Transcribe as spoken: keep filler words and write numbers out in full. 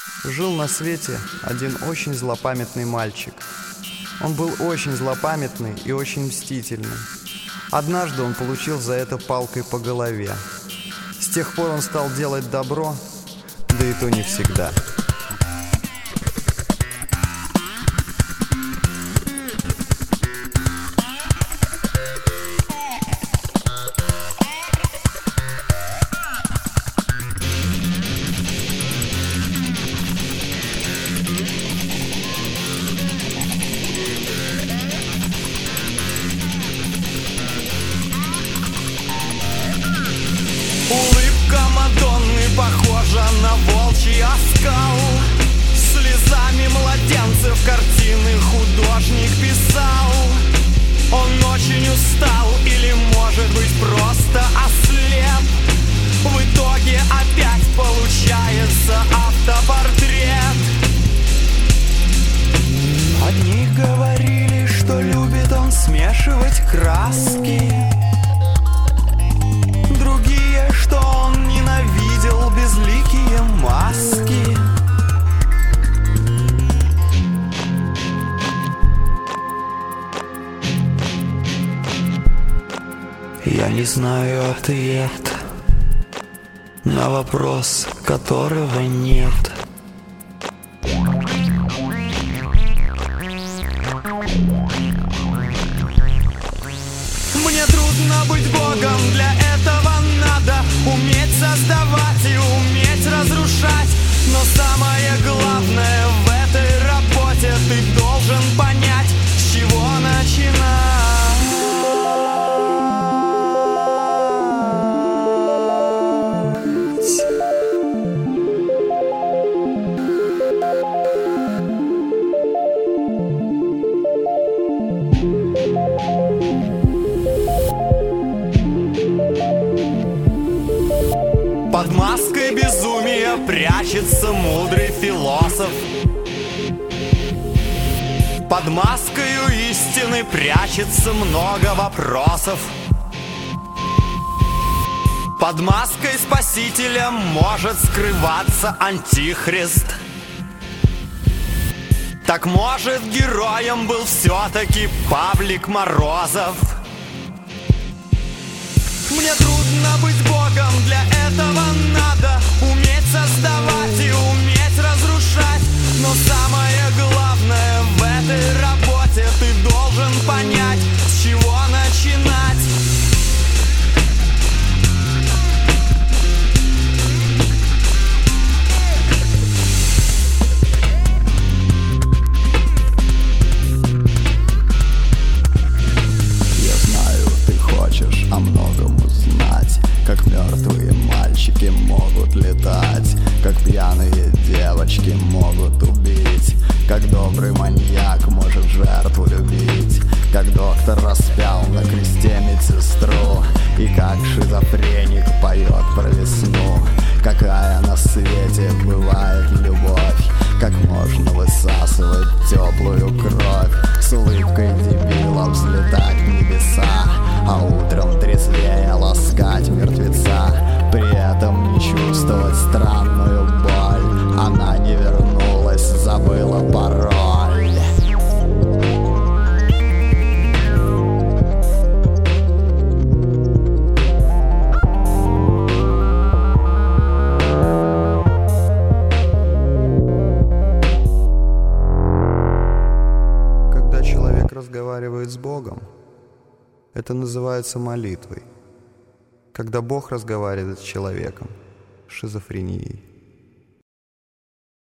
Жил на свете один очень злопамятный мальчик. Он был очень злопамятный и очень мстительный. Однажды он получил за это палкой по голове. С тех пор он стал делать добро, да и то не всегда. Улыбка Мадонны похожа на волчий оскал. Слезами младенцев картины художник писал. Он очень устал или, может быть, просто ослеп. В итоге опять получается автопортрет. Одни говорили, что любит он смешивать краски, другие, что он ненавидел безликие маски. Я не знаю ответ на вопрос, которого нет. Мне трудно быть Богом, для этого надо уметь создавать и уметь разрушать. Но самое главное в этой работе — ты должен понять, с чего начинать. Под маской безумия прячется мудрый философ. Под маскою истины прячется много вопросов. Под маской спасителя может скрываться антихрист. Так может, героем был все-таки Павлик Морозов? Мне трудно быть Богом, для этого надо уметь создавать и уметь разрушать. Но самое главное в этой работе — ты должен понять, с чего начинать. Я знаю, ты хочешь о многом узнать, как мертвые мальчики могут летать, как пьяные девочки могут убить, как добрый маньяк может жертву любить, как доктор распял на кресте медсестру, и как шизофреник поет про весну. Какая на свете бывает любовь, как можно высасывать теплую кровь, с улыбкой дебила взлетать в небеса, а утром трезвее ласкать мертвеца, при этом не чувствовать странную боль. Она не вернулась, забыла пароль. Когда человек разговаривает с Богом, это называется молитвой. Когда Бог разговаривает с человеком — шизофренией.